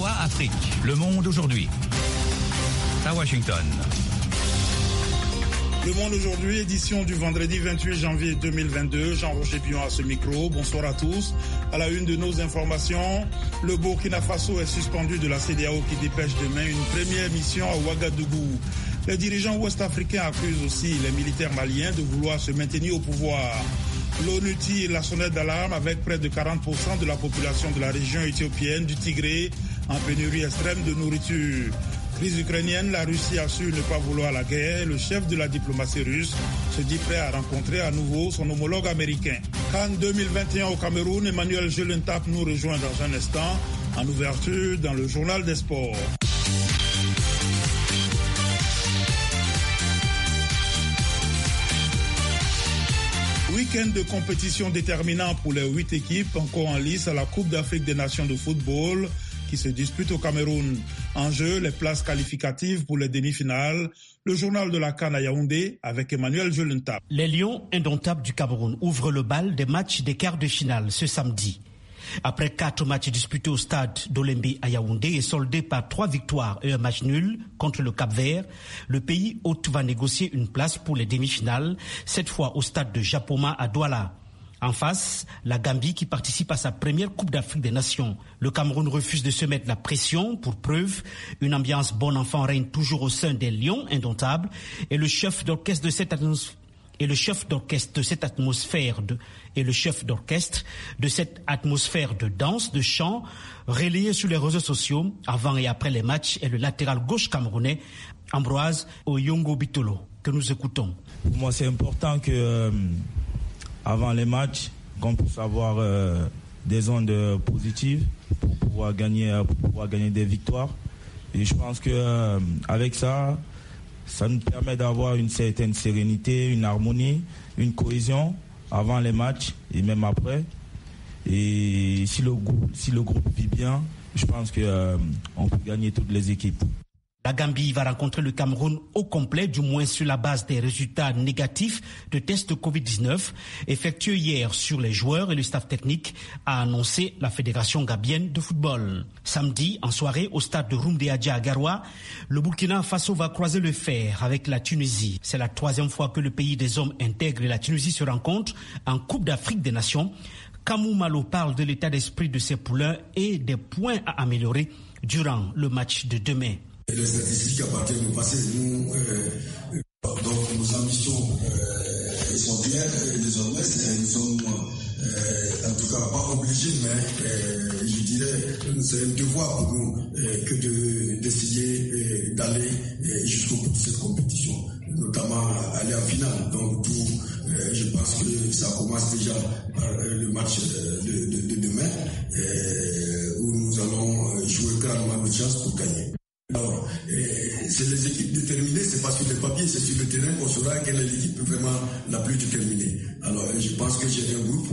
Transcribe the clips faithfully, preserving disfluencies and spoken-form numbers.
V O A Afrique. Le monde aujourd'hui. À Washington. Le Monde aujourd'hui, édition du vendredi vingt-huit janvier deux mille vingt-deux. Jean-Roger Bion à ce micro. Bonsoir à tous. À la une de nos informations, le Burkina Faso est suspendu de la C E D E A O qui dépêche demain une première mission à Ouagadougou. Les dirigeants ouest-africains accusent aussi les militaires maliens de vouloir se maintenir au pouvoir. L'ONU tire la sonnette d'alarme avec près de quarante pour cent de la population de la région éthiopienne du Tigré en pénurie extrême de nourriture. Crise ukrainienne, la Russie assure ne pas vouloir la guerre. Le chef de la diplomatie russe se dit prêt à rencontrer à nouveau son homologue américain. Cannes deux mille vingt et un au Cameroun, Emmanuel Jelentap nous rejoint dans un instant en ouverture dans le journal des sports. Week-end de compétition déterminant pour les huit équipes encore en lice à la Coupe d'Afrique des Nations de football qui se dispute au Cameroun. En jeu, les places qualificatives pour les demi-finales. Le journal de la Cannes à Yaoundé avec Emmanuel Jelentap. Les Lions indomptables du Cameroun ouvrent le bal des matchs des quarts de finale ce samedi. Après quatre matchs disputés au stade d'Olembe à Yaoundé et soldés par trois victoires et un match nul contre le Cap-Vert, le pays hôte va négocier une place pour les demi-finales, cette fois au stade de Japoma à Douala. En face, la Gambie qui participe à sa première Coupe d'Afrique des Nations. Le Cameroun refuse de se mettre la pression. Pour preuve, une ambiance bon enfant règne toujours au sein des Lions indomptables et le chef d'orchestre de cette atmosphère et le chef d'orchestre de cette atmosphère de et le chef d'orchestre de cette atmosphère de danse, de chant relayé sur les réseaux sociaux avant et après les matchs est le latéral gauche camerounais Ambroise Oyongo Bitolo que nous écoutons. Pour moi, c'est important que euh, avant les matchs, qu'on puisse avoir euh, des ondes positives pour pouvoir gagner, pour pouvoir gagner des victoires. Et je pense que euh, avec ça, ça nous permet d'avoir une certaine sérénité, une harmonie, une cohésion avant les matchs et même après. Et si le groupe, si le groupe vit bien, je pense qu'on euh, peut gagner toutes les équipes. La Gambie va rencontrer le Cameroun au complet, du moins sur la base des résultats négatifs de tests covid dix-neuf effectués hier sur les joueurs et le staff technique, a annoncé la Fédération gambienne de football. Samedi, en soirée, au stade de Rumdeadja à Garoua, le Burkina Faso va croiser le fer avec la Tunisie. C'est la troisième fois que le pays des hommes intègre et la Tunisie se rencontre en Coupe d'Afrique des Nations. Kamou Malo parle de l'état d'esprit de ses poulains et des points à améliorer durant le match de demain. Les statistiques appartiennent au passé. Nous, euh, donc nos ambitions euh, sont claires et désormais nous sommes euh, en tout cas pas obligés, mais euh, je dirais c'est un devoir pour nous euh, que de d'essayer euh, d'aller euh, jusqu'au bout de cette compétition, notamment aller en finale. Donc tout, euh, je pense que ça commence déjà par euh, le match euh, de, de, de demain euh, où nous allons jouer clairement nos chances pour gagner. Alors, c'est les équipes déterminées, c'est pas sur le papier, c'est sur le terrain qu'on saura quelle est l'équipe vraiment la plus déterminée. Alors, je pense que j'ai un groupe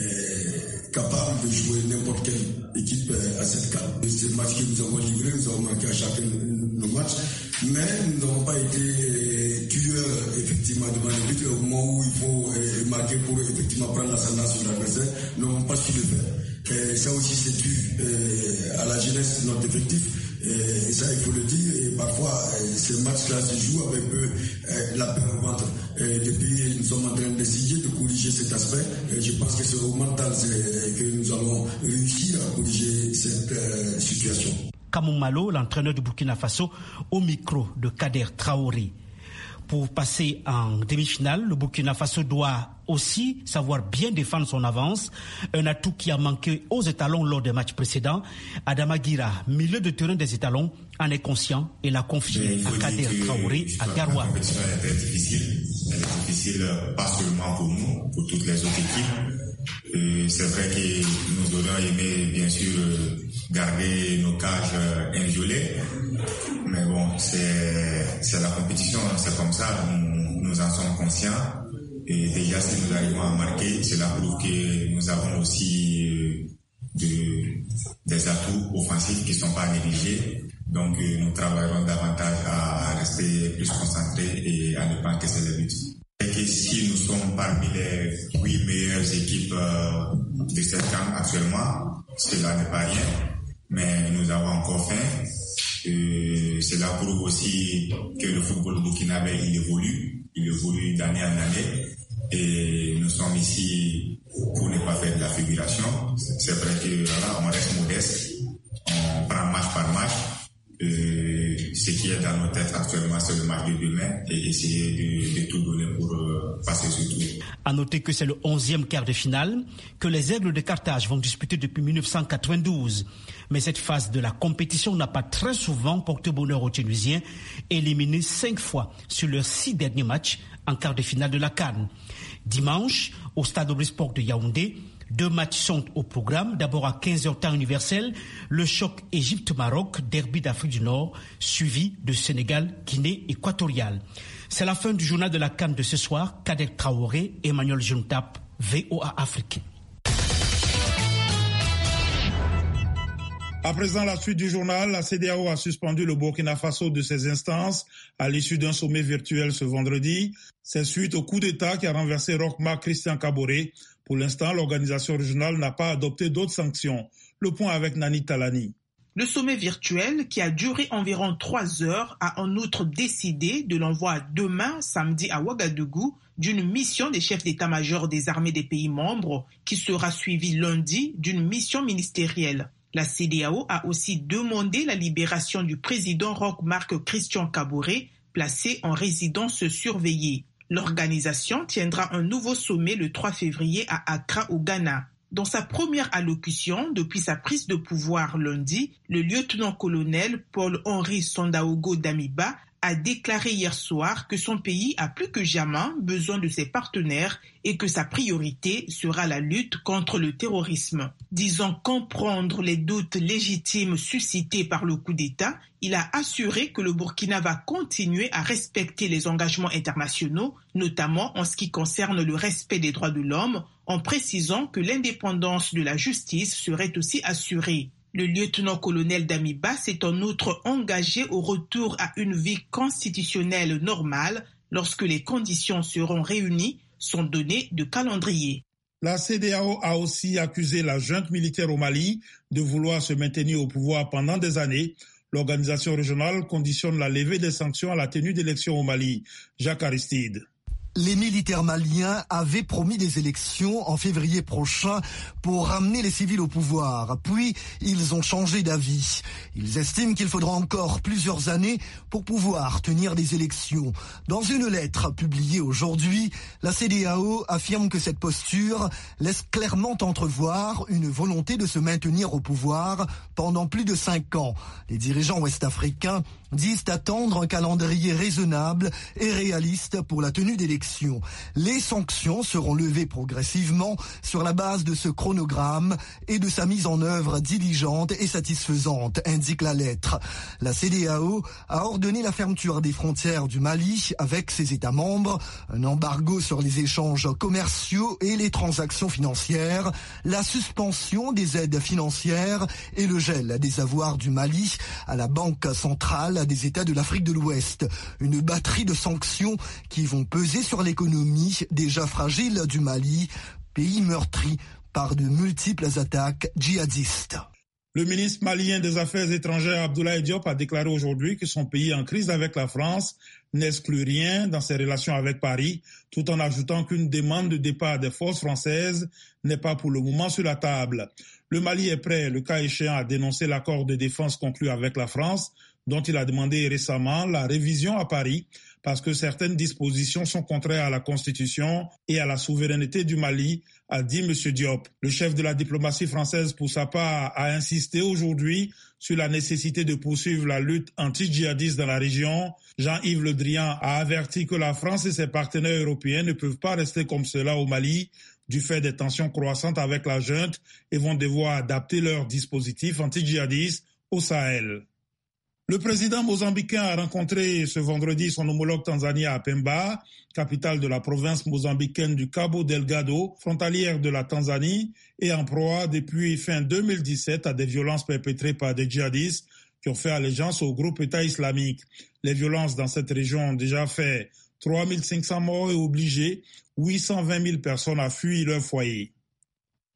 euh, capable de jouer n'importe quelle équipe euh, à cette carte. C'est le match que nous avons livré, nous avons marqué à chacun nos matchs, mais nous n'avons pas été tueurs effectivement devant le but. Au moment où il faut euh, marquer pour effectivement prendre l'ascendant sur l'adversaire, nous n'avons pas su le faire. Et ça aussi c'est dû euh, à la jeunesse de notre effectif. Et ça, il faut le dire, et parfois, ces matchs-là se jouent avec eux, la peur au ventre. Et depuis, nous sommes en train d'essayer de corriger cet aspect. Et je pense que c'est au mental que nous allons réussir à corriger cette euh, situation. Kamou Malo, l'entraîneur du Burkina Faso, au micro de Kader Traoré. Pour passer en demi-finale, le Burkina Faso doit aussi savoir bien défendre son avance, un atout qui a manqué aux étalons lors des matchs précédents. Adama Guira, milieu de terrain des étalons, en est conscient et l'a confié à Kader Traoré à Garoua. La compétition est très difficile, elle est difficile pas seulement pour nous, pour toutes les autres équipes. Et c'est vrai que nous aurions aimé bien sûr garder nos cages inviolées, mais bon, c'est, c'est la compétition, c'est comme ça, nous, nous en sommes conscients. Et déjà, si nous arrivons à marquer, cela prouve que nous avons aussi de, des atouts offensifs qui ne sont pas négligés. Donc, nous travaillerons davantage à rester plus concentrés et à ne pas encaisser les buts. Et que si nous sommes parmi les huit meilleures équipes de cette C A N actuellement, cela n'est pas rien. mais nous avons encore faim. Euh, cela prouve aussi que le football burkinabé il évolue, il évolue d'année en année et nous sommes ici pour ne pas faire de la figuration. C'est vrai que voilà, on reste modeste, on prend match par match. Euh, ce qui est dans nos têtes actuellement, c'est le match de demain et essayer de, de tout donner pour euh, passer ce tour. À noter que c'est le onzième quart de finale que les Aigles de Carthage vont disputer depuis dix-neuf cent quatre-vingt-douze. Mais cette phase de la compétition n'a pas très souvent porté bonheur aux Tunusiens, éliminés cinq fois sur leurs six derniers matchs en quart de finale de la CAN. Dimanche, au stade Omnisport de Yaoundé, deux matchs sont au programme. D'abord à quinze heures temps universel, le choc Égypte-Maroc, derby d'Afrique du Nord, suivi de Sénégal-Guinée équatoriale. C'est la fin du journal de la CAN de ce soir. Kader Traoré, Emmanuel Juntap, V O A Afrique. À présent, la suite du journal, la C D A O a suspendu le Burkina Faso de ses instances à l'issue d'un sommet virtuel ce vendredi. C'est suite au coup d'État qui a renversé Roch-Marc Christian Kaboré. Pour l'instant, l'organisation régionale n'a pas adopté d'autres sanctions. Le point avec Nani Talani. Le sommet virtuel, qui a duré environ trois heures, a en outre décidé de l'envoi demain, samedi à Ouagadougou, d'une mission des chefs d'état-major des armées des pays membres, qui sera suivie lundi d'une mission ministérielle. La C D A O a aussi demandé la libération du président Roch-Marc Christian Kaboré, placé en résidence surveillée. L'organisation tiendra un nouveau sommet le trois février à Accra, au Ghana. Dans sa première allocution depuis sa prise de pouvoir lundi, le lieutenant-colonel Paul-Henri Sandaogo Damiba a déclaré hier soir que son pays a plus que jamais besoin de ses partenaires et que sa priorité sera la lutte contre le terrorisme. Disant comprendre les doutes légitimes suscités par le coup d'État, il a assuré que le Burkina va continuer à respecter les engagements internationaux, notamment en ce qui concerne le respect des droits de l'homme, en précisant que l'indépendance de la justice serait aussi assurée. Le lieutenant-colonel Damiba s'est en outre engagé au retour à une vie constitutionnelle normale lorsque les conditions seront réunies, sont données de calendrier. La C D A O a aussi accusé la junte militaire au Mali de vouloir se maintenir au pouvoir pendant des années. L'organisation régionale conditionne la levée des sanctions à la tenue d'élections au Mali. Jacques Aristide. Les militaires maliens avaient promis des élections en février prochain pour ramener les civils au pouvoir. Puis, ils ont changé d'avis. Ils estiment qu'il faudra encore plusieurs années pour pouvoir tenir des élections. Dans une lettre publiée aujourd'hui, la C D A O affirme que cette posture laisse clairement entrevoir une volonté de se maintenir au pouvoir pendant plus de cinq ans. Les dirigeants ouest-africains disent attendre un calendrier raisonnable et réaliste pour la tenue d'élections. Les sanctions seront levées progressivement sur la base de ce chronogramme et de sa mise en œuvre diligente et satisfaisante, indique la lettre. La C D A O a ordonné la fermeture des frontières du Mali avec ses États membres, un embargo sur les échanges commerciaux et les transactions financières, la suspension des aides financières et le gel des avoirs du Mali à la Banque centrale des États de l'Afrique de l'Ouest. Une batterie de sanctions qui vont peser sur l'économie déjà fragile du Mali, pays meurtri par de multiples attaques djihadistes. Le ministre malien des Affaires étrangères Abdoulaye Diop a déclaré aujourd'hui que son pays en crise avec la France n'exclut rien dans ses relations avec Paris, tout en ajoutant qu'une demande de départ des forces françaises n'est pas pour le moment sur la table. Le Mali est prêt, le cas échéant, à dénoncer l'accord de défense conclu avec la France, dont il a demandé récemment la révision à Paris, parce que certaines dispositions sont contraires à la Constitution et à la souveraineté du Mali, a dit M. Diop. Le chef de la diplomatie française, pour sa part, a insisté aujourd'hui sur la nécessité de poursuivre la lutte anti-djihadiste dans la région. Jean-Yves Le Drian a averti que la France et ses partenaires européens ne peuvent pas rester comme cela au Mali, du fait des tensions croissantes avec la junte, et vont devoir adapter leurs dispositifs anti-djihadistes au Sahel. Le président mozambicain a rencontré ce vendredi son homologue tanzanien à Pemba, capitale de la province mozambicaine du Cabo Delgado, frontalière de la Tanzanie, et en proie depuis fin deux mille dix-sept à des violences perpétrées par des djihadistes qui ont fait allégeance au groupe État islamique. Les violences dans cette région ont déjà fait trois mille cinq cents morts et obligé huit cent vingt mille personnes à fuir leur foyer.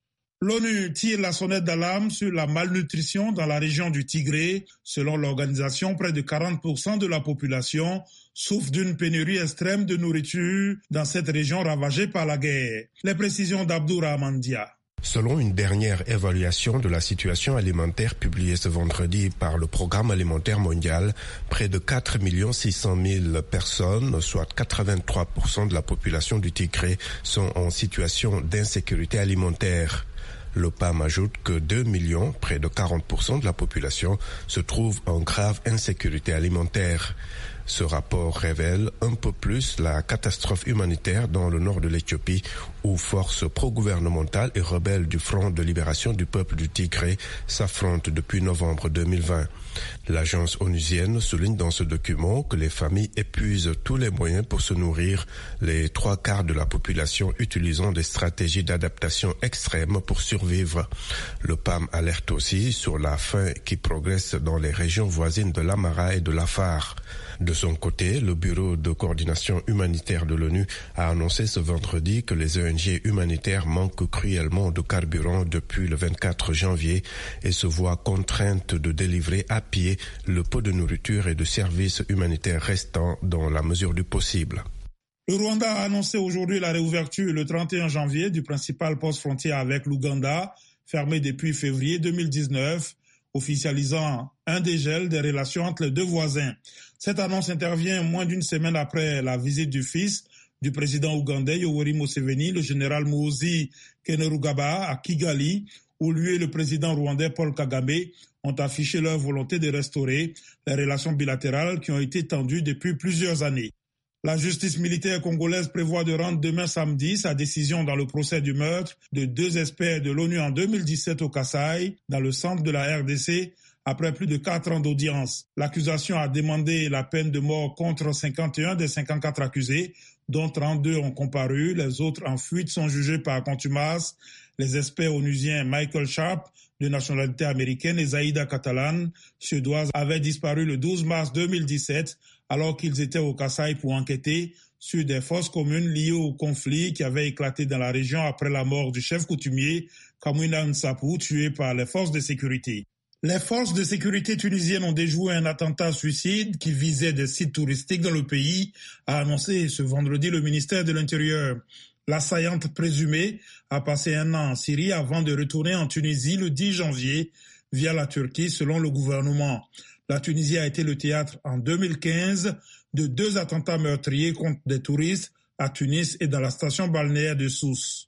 L'ONU tire la sonnette d'alarme sur la malnutrition dans la région du Tigré. Selon l'organisation, près de quarante pour cent de la population souffre d'une pénurie extrême de nourriture dans cette région ravagée par la guerre. Les précisions d'Abdourahmane Dia. Selon une dernière évaluation de la situation alimentaire publiée ce vendredi par le Programme alimentaire mondial, près de quatre millions six cent mille personnes, soit quatre-vingt-trois pour cent de la population du Tigré, sont en situation d'insécurité alimentaire. Le P A M ajoute que deux millions, près de quarante pour cent de la population, se trouvent en grave insécurité alimentaire. Ce rapport révèle un peu plus la catastrophe humanitaire dans le nord de l'Éthiopie, où forces pro-gouvernementales et rebelles du Front de libération du peuple du Tigré s'affrontent depuis novembre deux mille vingt. L'agence onusienne souligne dans ce document que les familles épuisent tous les moyens pour se nourrir, les trois quarts de la population utilisant des stratégies d'adaptation extrêmes pour survivre. Le P A M alerte aussi sur la faim qui progresse dans les régions voisines de l'Amhara et de l'Afar. De son côté, le Bureau de coordination humanitaire de l'ONU a annoncé ce vendredi que les O N G humanitaires manquent cruellement de carburant depuis le vingt-quatre janvier et se voient contraintes de délivrer à pied le peu de nourriture et de services humanitaires restants dans la mesure du possible. Le Rwanda a annoncé aujourd'hui la réouverture le trente et un janvier du principal poste frontière avec l'Ouganda, fermé depuis février deux mille dix-neuf, officialisant un dégel des relations entre les deux voisins. Cette annonce intervient moins d'une semaine après la visite du fils du président ougandais Yoweri Museveni, le général Muhoozi Kainerugaba, à Kigali, où lui et le président rwandais Paul Kagame ont affiché leur volonté de restaurer les relations bilatérales qui ont été tendues depuis plusieurs années. La justice militaire congolaise prévoit de rendre demain samedi sa décision dans le procès du meurtre de deux experts de l'ONU en deux mille dix-sept au Kasaï, dans le centre de la R D C, après plus de quatre ans d'audience. L'accusation a demandé la peine de mort contre cinquante et un des cinquante-quatre accusés, dont trente-deux ont comparu. Les autres en fuite sont jugés par contumace. Les experts onusiens Michael Sharp, de nationalité américaine, et Zaïda Catalan, suédoise, avaient disparu le douze mars deux mille dix-sept alors qu'ils étaient au Kasaï pour enquêter sur des fosses communes liées au conflit qui avait éclaté dans la région après la mort du chef coutumier Kamwina Nsapu, tué par les forces de sécurité. Les forces de sécurité tunisiennes ont déjoué un attentat suicide qui visait des sites touristiques dans le pays, a annoncé ce vendredi le ministère de l'Intérieur. L'assaillante présumée a passé un an en Syrie avant de retourner en Tunisie le dix janvier via la Turquie, selon le gouvernement. La Tunisie a été le théâtre en deux mille quinze de deux attentats meurtriers contre des touristes à Tunis et dans la station balnéaire de Sousse.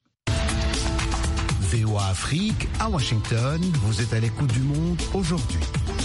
V O A Afrique, à Washington, vous êtes à l'écoute du monde aujourd'hui.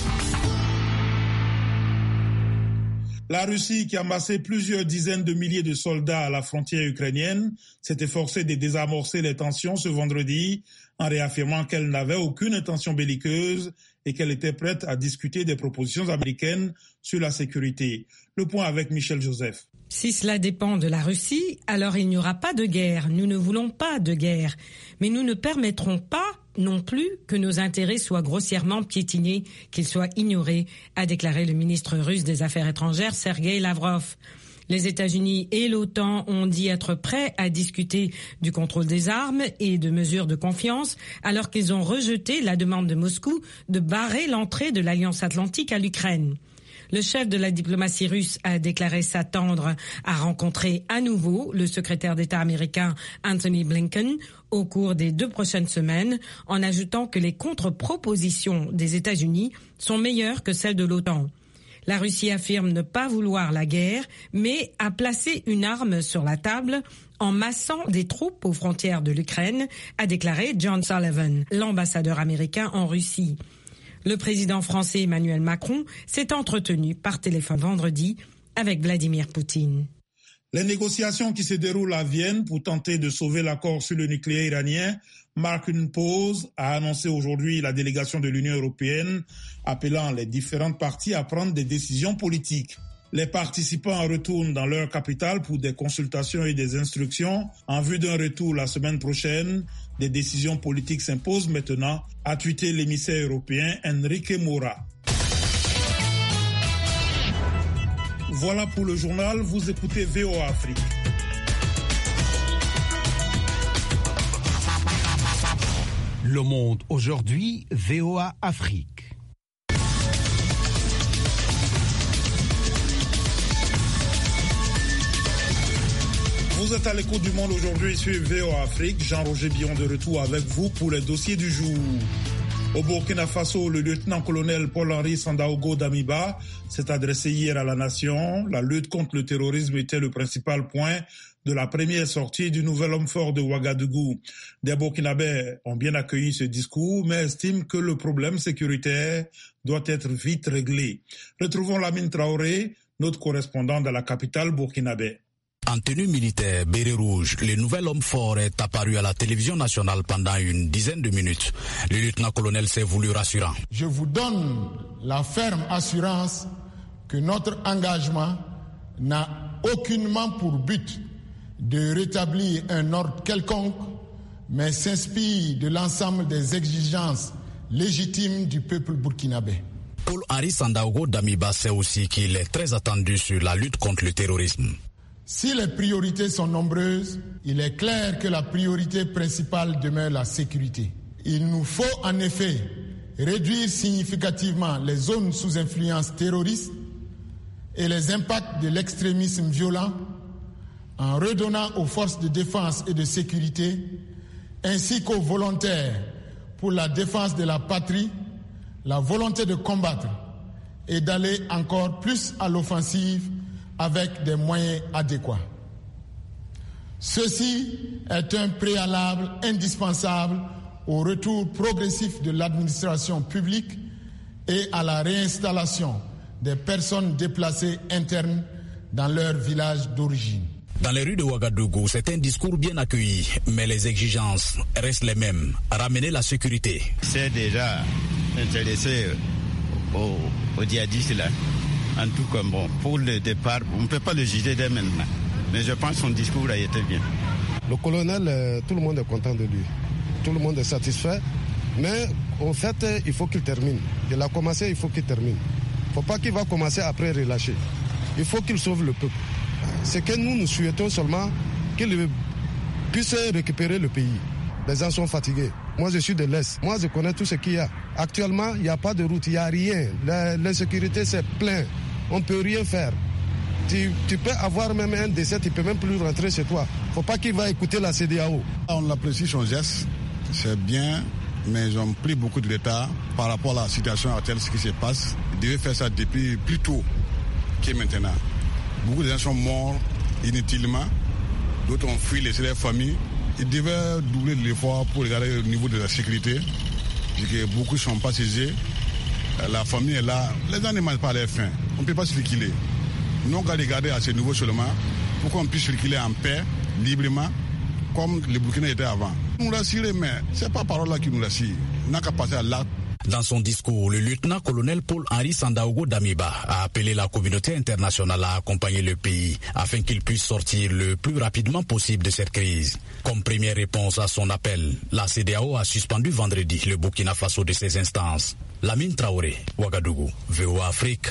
La Russie, qui a amassé plusieurs dizaines de milliers de soldats à la frontière ukrainienne, s'est efforcée de désamorcer les tensions ce vendredi en réaffirmant qu'elle n'avait aucune intention belliqueuse et qu'elle était prête à discuter des propositions américaines sur la sécurité. Le point avec Michel Joseph. Si cela dépend de la Russie, alors il n'y aura pas de guerre. Nous ne voulons pas de guerre. Mais nous ne permettrons pas non plus que nos intérêts soient grossièrement piétinés, qu'ils soient ignorés, a déclaré le ministre russe des Affaires étrangères, Sergueï Lavrov. Les États-Unis et l'OTAN ont dit être prêts à discuter du contrôle des armes et de mesures de confiance, alors qu'ils ont rejeté la demande de Moscou de barrer l'entrée de l'Alliance Atlantique à l'Ukraine. Le chef de la diplomatie russe a déclaré s'attendre à rencontrer à nouveau le secrétaire d'État américain Anthony Blinken au cours des deux prochaines semaines, en ajoutant que les contre-propositions des États-Unis sont meilleures que celles de l'OTAN. La Russie affirme ne pas vouloir la guerre, mais a placé une arme sur la table en massant des troupes aux frontières de l'Ukraine, a déclaré John Sullivan, l'ambassadeur américain en Russie. Le président français Emmanuel Macron s'est entretenu par téléphone vendredi avec Vladimir Poutine. Les négociations qui se déroulent à Vienne pour tenter de sauver l'accord sur le nucléaire iranien marquent une pause, a annoncé aujourd'hui la délégation de l'Union européenne, appelant les différentes parties à prendre des décisions politiques. Les participants retournent dans leur capitale pour des consultations et des instructions. En vue d'un retour la semaine prochaine, des décisions politiques s'imposent maintenant, a tweeté l'émissaire européen Enrique Mora. Voilà pour le journal, vous écoutez V O A Afrique. Le Monde aujourd'hui, V O A Afrique. Vous êtes à l'écoute du Monde aujourd'hui sur V O A Afrique. Jean-Roger Billon de retour avec vous pour les dossiers du jour. Au Burkina Faso, le lieutenant-colonel Paul-Henri Sandaogo Damiba s'est adressé hier à la nation. La lutte contre le terrorisme était le principal point de la première sortie du nouvel homme fort de Ouagadougou. Des Burkinabés ont bien accueilli ce discours, mais estiment que le problème sécuritaire doit être vite réglé. Retrouvons Lamine Traoré, notre correspondant dans la capitale burkinabé. En tenue militaire, béret rouge, le nouvel homme fort est apparu à la télévision nationale pendant une dizaine de minutes. Le lieutenant-colonel s'est voulu rassurant. Je vous donne la ferme assurance que notre engagement n'a aucunement pour but de rétablir un ordre quelconque, mais s'inspire de l'ensemble des exigences légitimes du peuple burkinabé. Paul-Henri Sandaogo Damiba sait aussi qu'il est très attendu sur la lutte contre le terrorisme. Si les priorités sont nombreuses, il est clair que la priorité principale demeure la sécurité. Il nous faut en effet réduire significativement les zones sous influence terroriste et les impacts de l'extrémisme violent en redonnant aux forces de défense et de sécurité ainsi qu'aux volontaires pour la défense de la patrie la volonté de combattre et d'aller encore plus à l'offensive avec des moyens adéquats. Ceci est un préalable indispensable au retour progressif de l'administration publique et à la réinstallation des personnes déplacées internes dans leur village d'origine. Dans les rues de Ouagadougou, c'est un discours bien accueilli, mais les exigences restent les mêmes. Ramener la sécurité. C'est déjà intéressé aux, aux djihadistes là. En tout cas, bon, pour le départ, on ne peut pas le juger dès maintenant. Mais je pense que son discours a été bien. Le colonel, euh, tout le monde est content de lui. Tout le monde est satisfait. Mais en fait, il faut qu'il termine. Il a commencé, il faut qu'il termine. Il ne faut pas qu'il va commencer après relâcher. Il faut qu'il sauve le peuple. C'est que nous, nous souhaitons seulement qu'il puisse récupérer le pays. Les gens sont fatigués. Moi, je suis de l'Est. Moi, je connais tout ce qu'il y a. Actuellement, il n'y a pas de route, il n'y a rien. L'insécurité, c'est plein. On ne peut rien faire. Tu, tu peux avoir même un décès, tu ne peux même plus rentrer chez toi. Il ne faut pas qu'il va écouter la C D A O. On apprécie son geste, c'est bien, mais ils ont pris beaucoup de retard par rapport à la situation actuelle, ce qui se passe. Ils devaient faire ça depuis plus tôt que maintenant. Beaucoup de gens sont morts inutilement, d'autres ont fui, laissé leur famille. Ils devaient doubler l'effort pour regarder au niveau de la sécurité. Que beaucoup ne sont pas saisis. La famille est là. Les gens ne mangent pas à leur faim. On ne peut pas circuler. Nous, on va regarder à ce niveau seulement pour qu'on puisse circuler en paix, librement, comme le Burkina était avant. Nous l'assurons, mais ce n'est pas parole là qui nous l'assure. On n'a qu'à passer à l'acte. Dans son discours, le lieutenant-colonel Paul-Henri Sandaogo Damiba a appelé la communauté internationale à accompagner le pays afin qu'il puisse sortir le plus rapidement possible de cette crise. Comme première réponse à son appel, la C D A O a suspendu vendredi le Burkina Faso de ses instances. Lamine Traoré, Ouagadougou, V O A Afrique.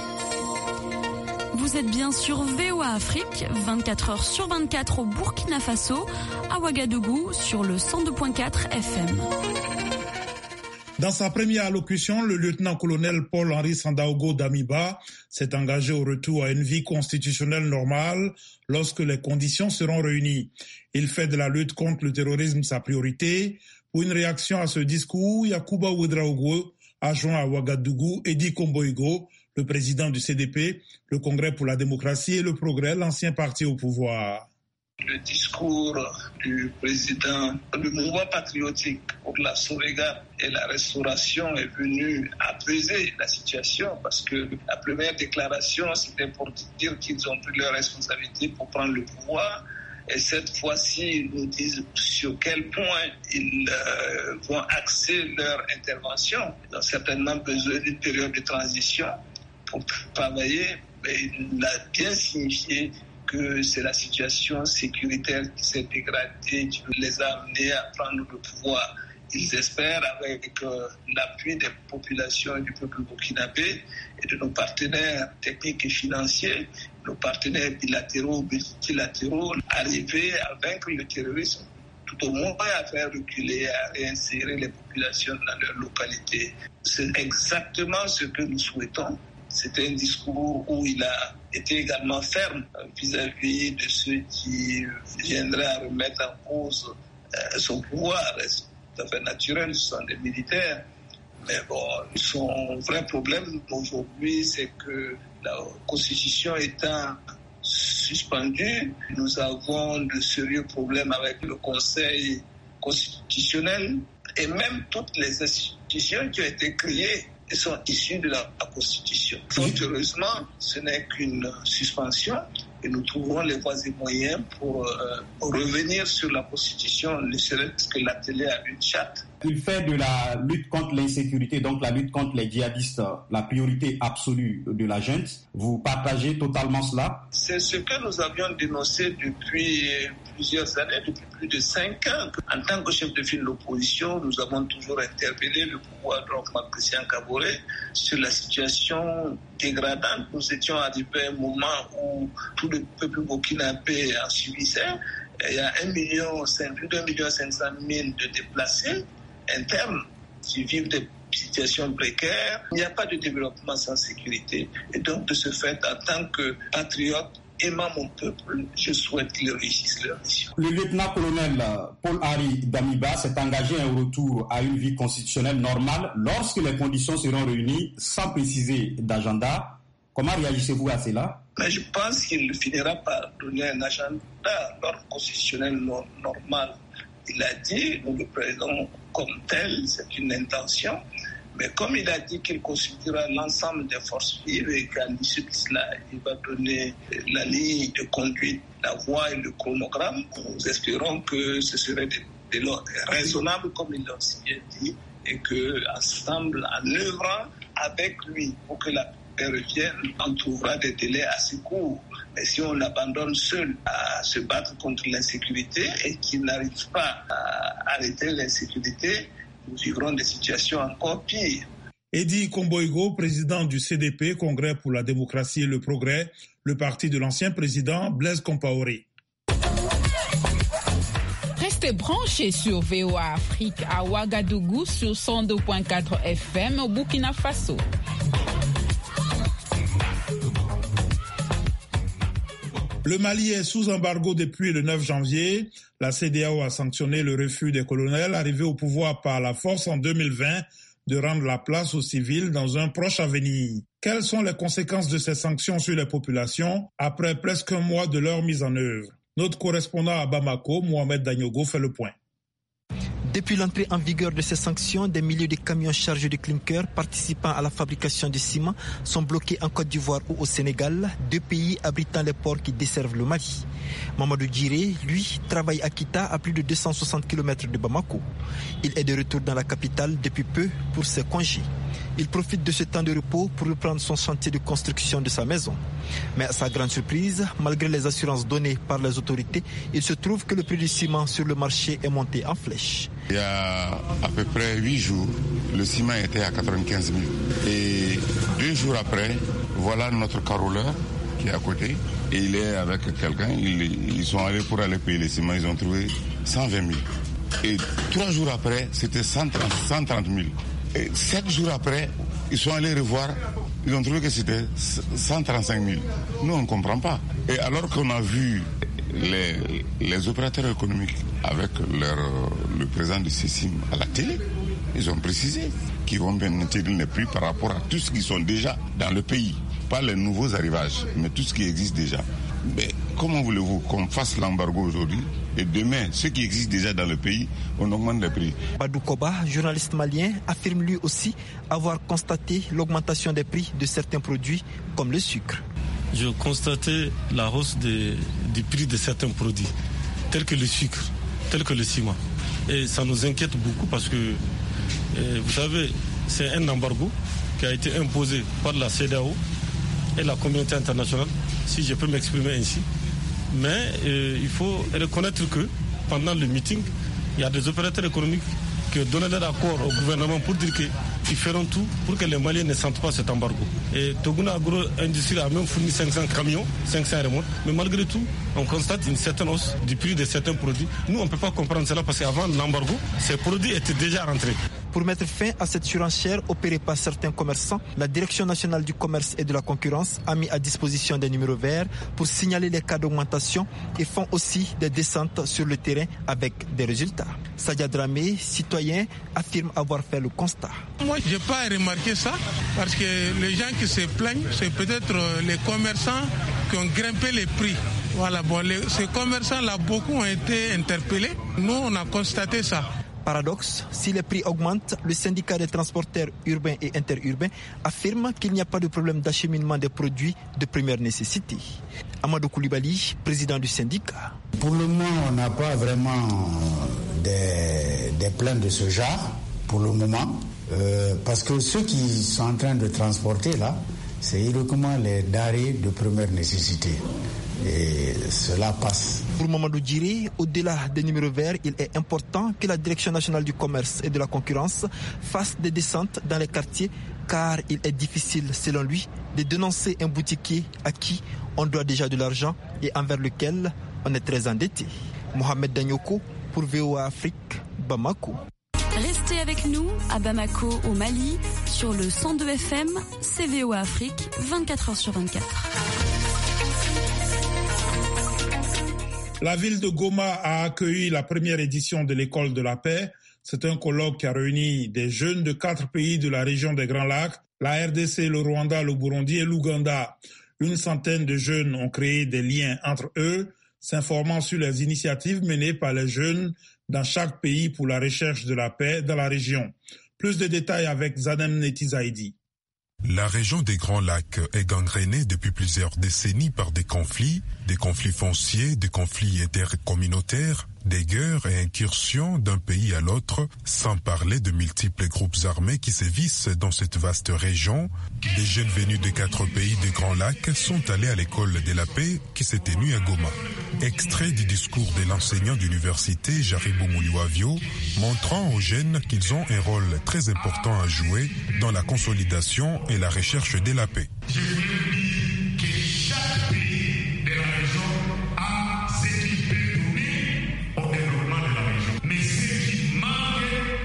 Vous êtes bien sur V O A Afrique, vingt-quatre heures sur vingt-quatre au Burkina Faso, à Ouagadougou sur le cent deux virgule quatre F M. Dans sa première allocution, le lieutenant-colonel Paul-Henri Sandaogo Damiba s'est engagé au retour à une vie constitutionnelle normale lorsque les conditions seront réunies. Il fait de la lutte contre le terrorisme sa priorité. Pour une réaction à ce discours, Yacouba Ouedraogo a joint à Ouagadougou Edi Komboigo, le président du C D P, le Congrès pour la démocratie et le progrès, l'ancien parti au pouvoir. Le discours du président du mouvement patriotique pour la sauvegarde et la restauration est venu apaiser la situation parce que la première déclaration, c'était pour dire qu'ils ont pris leurs responsabilités pour prendre le pouvoir. Et cette fois-ci, ils nous disent sur quel point ils euh, vont axer leur intervention. Ils ont certainement besoin d'une période de transition pour travailler, mais il a bien signifié que c'est la situation sécuritaire qui s'est dégradée, qui les a amenés à prendre le pouvoir. Ils espèrent, avec euh, l'appui des populations et du peuple burkinabé et de nos partenaires techniques et financiers, nos partenaires bilatéraux, multilatéraux, arriver à vaincre le terrorisme tout au moins à faire reculer, à réinsérer les populations dans leur localité. C'est exactement ce que nous souhaitons. C'était un discours où il a été également ferme vis-à-vis de ceux qui viendraient à remettre en cause son pouvoir. C'est tout à fait naturel, ce sont des militaires. Mais bon, son vrai problème aujourd'hui, c'est que la Constitution étant suspendue, nous avons de sérieux problèmes avec le Conseil constitutionnel et même toutes les institutions qui ont été créées sont issues de la Constitution. Fort heureusement, ce n'est qu'une suspension et nous trouverons les voies et moyens pour euh, revenir sur la Constitution, ne serait-ce que l'atteler à une chatte. Il fait de la lutte contre l'insécurité, donc la lutte contre les djihadistes, la priorité absolue de la junte. Vous partagez totalement cela? C'est ce que nous avions dénoncé depuis plusieurs années, depuis plus de cinq ans. En tant que chef de file de l'opposition, nous avons toujours interpellé le pouvoir de Roch-Marc Christian Kaboré sur la situation dégradante. Nous étions arrivés à un moment où tout le peuple burkinabé en subissait. Il y a un million, plus d'un million cinq cent mille de déplacés internes qui vivent des situations précaires. Il n'y a pas de développement sans sécurité. Et donc, de ce fait, en tant que patriote, aimant mon peuple, je souhaite qu'ils réussissent leur mission. Le lieutenant-colonel Paul-Henri Damiba s'est engagé à un retour à une vie constitutionnelle normale lorsque les conditions seront réunies, sans préciser d'agenda. Comment réagissez-vous à cela? Mais je pense qu'il finira par donner un agenda, l'ordre constitutionnel no- normal. Il a dit, nous le prenons comme tel, c'est une intention, mais comme il a dit qu'il consultera l'ensemble des forces vives et qu'à l'issue de cela, il va donner la ligne de conduite, la voie et le chronogramme, nous espérons que ce serait des, des lois raisonnables, comme il l'a aussi bien dit, et qu'ensemble, en œuvrant avec lui pour que la revienne, on trouvera des délais assez courts. Mais si on l'abandonne seul à se battre contre l'insécurité et qu'il n'arrive pas à arrêter l'insécurité, nous vivrons des situations encore pires. Eddy Komboigo, président du C D P, Congrès pour la démocratie et le progrès, le parti de l'ancien président Blaise Compaoré. Restez branchés sur V O A Afrique à Ouagadougou sur cent deux virgule quatre F M au Burkina Faso. Le Mali est sous embargo depuis le neuf janvier. La C D A O a sanctionné le refus des colonels arrivés au pouvoir par la force en deux mille vingt de rendre la place aux civils dans un proche avenir. Quelles sont les conséquences de ces sanctions sur les populations après presque un mois de leur mise en œuvre? Notre correspondant à Bamako, Mohamed Danyogo, fait le point. Depuis l'entrée en vigueur de ces sanctions, des milliers de camions chargés de clinker participant à la fabrication de ciment sont bloqués en Côte d'Ivoire ou au Sénégal, deux pays abritant les ports qui desservent le Mali. Mamadou Djiré, lui, travaille à Kita, à plus de deux cent soixante kilomètres de Bamako. Il est de retour dans la capitale depuis peu pour ses congés. Il profite de ce temps de repos pour reprendre son chantier de construction de sa maison. Mais à sa grande surprise, malgré les assurances données par les autorités, il se trouve que le prix du ciment sur le marché est monté en flèche. Il y a à peu près huit jours, le ciment était à quatre-vingt-quinze mille. Et deux jours après, voilà notre caroleur qui est à côté. Et il est avec quelqu'un, ils, ils sont allés pour aller payer les ciments, ils ont trouvé cent vingt mille. Et trois jours après, c'était cent trente mille. Et sept jours après, ils sont allés revoir, ils ont trouvé que c'était cent trente-cinq mille. Nous, on ne comprend pas. Et alors qu'on a vu les, les opérateurs économiques avec leur, le président de Cécim à la télé, ils ont précisé qu'ils vont bien maintenir les prix par rapport à tout ce qui sont déjà dans le pays. Pas les nouveaux arrivages, mais tout ce qui existe déjà. Mais comment voulez-vous qu'on fasse l'embargo aujourd'hui et demain, ce qui existe déjà dans le pays, on augmente les prix? Badou Koba, journaliste malien, affirme lui aussi avoir constaté l'augmentation des prix de certains produits comme le sucre. Je constatais la hausse de, du prix de certains produits, tels que le sucre, tels que le ciment. Et ça nous inquiète beaucoup parce que, euh, vous savez, c'est un embargo qui a été imposé par la C E D E A O et la communauté internationale, si je peux m'exprimer ainsi. Mais euh, il faut reconnaître que pendant le meeting, il y a des opérateurs économiques que donner leur accord au gouvernement pour dire qu'ils feront tout pour que les Maliens ne sentent pas cet embargo. Et Toguna Agro-Industrie a même fourni cinq cents camions, cinq cents remorques, mais malgré tout, on constate une certaine hausse du prix de certains produits. Nous, on ne peut pas comprendre cela parce qu'avant l'embargo, ces produits étaient déjà rentrés. Pour mettre fin à cette surenchère opérée par certains commerçants, la Direction nationale du commerce et de la concurrence a mis à disposition des numéros verts pour signaler les cas d'augmentation et font aussi des descentes sur le terrain avec des résultats. Sadia Dramé, citoyen, affirme avoir fait le constat. Moi, je n'ai pas remarqué ça parce que les gens qui se plaignent, c'est peut-être les commerçants qui ont grimpé les prix. Voilà, bon, les, ces commerçants-là, beaucoup ont été interpellés. Nous, on a constaté ça. Paradoxe, si les prix augmentent, le syndicat des transporteurs urbains et interurbains affirme qu'il n'y a pas de problème d'acheminement des produits de première nécessité. Amadou Koulibaly, président du syndicat. Pour le moment, on n'a pas vraiment des, des plaintes de ce genre, pour le moment, euh, parce que ceux qui sont en train de transporter là, c'est uniquement les denrées de première nécessité. Et cela passe. Pour Mamadou Djiri, au-delà des numéros verts, il est important que la Direction nationale du commerce et de la concurrence fasse des descentes dans les quartiers, car il est difficile, selon lui, de dénoncer un boutiquier à qui on doit déjà de l'argent et envers lequel on est très endetté. Mohamed Danyoko pour V O A Afrique, Bamako. Restez avec nous à Bamako, au Mali, sur le cent deux F M, c'est V O A Afrique, vingt-quatre heures sur vingt-quatre. La ville de Goma a accueilli la première édition de l'école de la paix. C'est un colloque qui a réuni des jeunes de quatre pays de la région des Grands Lacs, la R D C, le Rwanda, le Burundi et l'Ouganda. Une centaine de jeunes ont créé des liens entre eux, s'informant sur les initiatives menées par les jeunes dans chaque pays pour la recherche de la paix dans la région. Plus de détails avec Zanem Netizaidi. La région des Grands Lacs est gangrénée depuis plusieurs décennies par des conflits, des conflits fonciers, des conflits intercommunautaires, des guerres et incursions d'un pays à l'autre, sans parler de multiples groupes armés qui sévissent dans cette vaste région. Des jeunes venus de quatre pays des Grands Lacs sont allés à l'école de la paix qui s'est tenue à Goma. Extrait du discours de l'enseignant d'université Jaribou Mouliwavio, montrant aux jeunes qu'ils ont un rôle très important à jouer dans la consolidation et la recherche de la paix. Je voulais dire que chaque pays de la région a ce qui peut donner au développement de la région. Mais ce qui manque,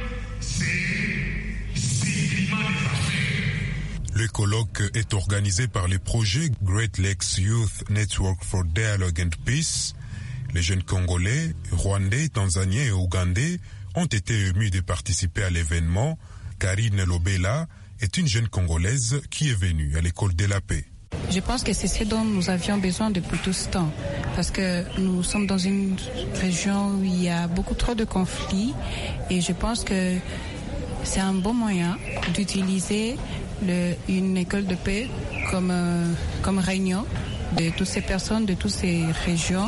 c'est ce climat des affaires. Le colloque est organisé par le projet Great Lakes Youth Network for Dialogue and Peace. Les jeunes Congolais, Rwandais, Tanzaniens et Ougandais ont été émus de participer à l'événement. Karine Lobela est une jeune Congolaise qui est venue à l'école de la paix. Je pense que c'est ce dont nous avions besoin depuis tout ce temps, parce que nous sommes dans une région où il y a beaucoup trop de conflits et je pense que c'est un bon moyen d'utiliser le, une école de paix comme, euh, comme réunion de toutes ces personnes, de toutes ces régions.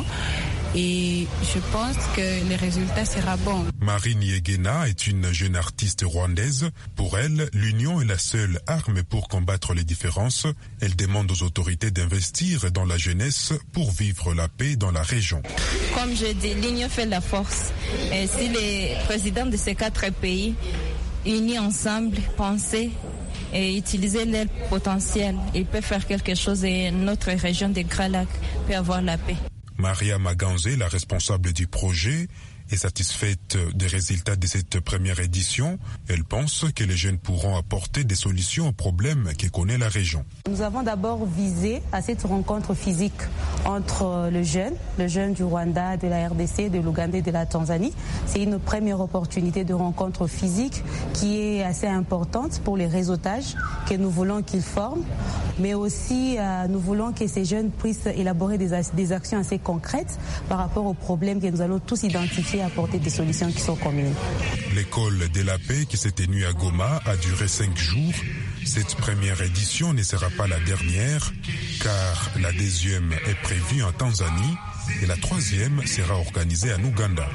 Et je pense que le résultat sera bon. Marine Yegena est une jeune artiste rwandaise. Pour elle, l'union est la seule arme pour combattre les différences. Elle demande aux autorités d'investir dans la jeunesse pour vivre la paix dans la région. Comme je dis, l'union fait la force. Et si les présidents de ces quatre pays unis ensemble pensaient et utiliser leur potentiel, ils peuvent faire quelque chose et notre région des Grands Lacs peut avoir la paix. Maria Maganzé, la responsable du projet, est satisfaite des résultats de cette première édition. Elle pense que les jeunes pourront apporter des solutions aux problèmes que connaît la région. Nous avons d'abord visé à cette rencontre physique entre le jeune, le jeune du Rwanda, de la R D C, de l'Ouganda et de la Tanzanie. C'est une première opportunité de rencontre physique qui est assez importante pour les réseautages que nous voulons qu'ils forment, mais aussi euh, nous voulons que ces jeunes puissent élaborer des, des actions assez concrètes par rapport aux problèmes que nous allons tous identifier et apporter des solutions qui sont communes. L'école de la paix qui s'est tenue à Goma a duré cinq jours. Cette première édition ne sera pas la dernière car la deuxième est prévue en Tanzanie et la troisième sera organisée en Ouganda.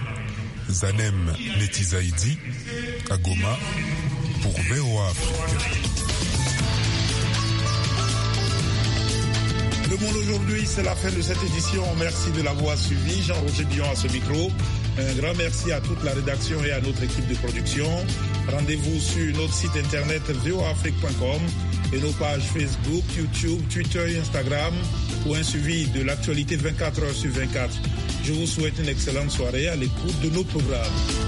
Zanem Netizaidi à Goma pour V O A Afrique. Le Monde aujourd'hui, c'est la fin de cette édition. Merci de l'avoir suivi. Jean-Roger Billon à ce micro. Un grand merci à toute la rédaction et à notre équipe de production. Rendez-vous sur notre site internet v o a afrique point com et nos pages Facebook, YouTube, Twitter et Instagram pour un suivi de l'actualité vingt-quatre heures sur vingt-quatre. Je vous souhaite une excellente soirée à l'écoute de nos programmes.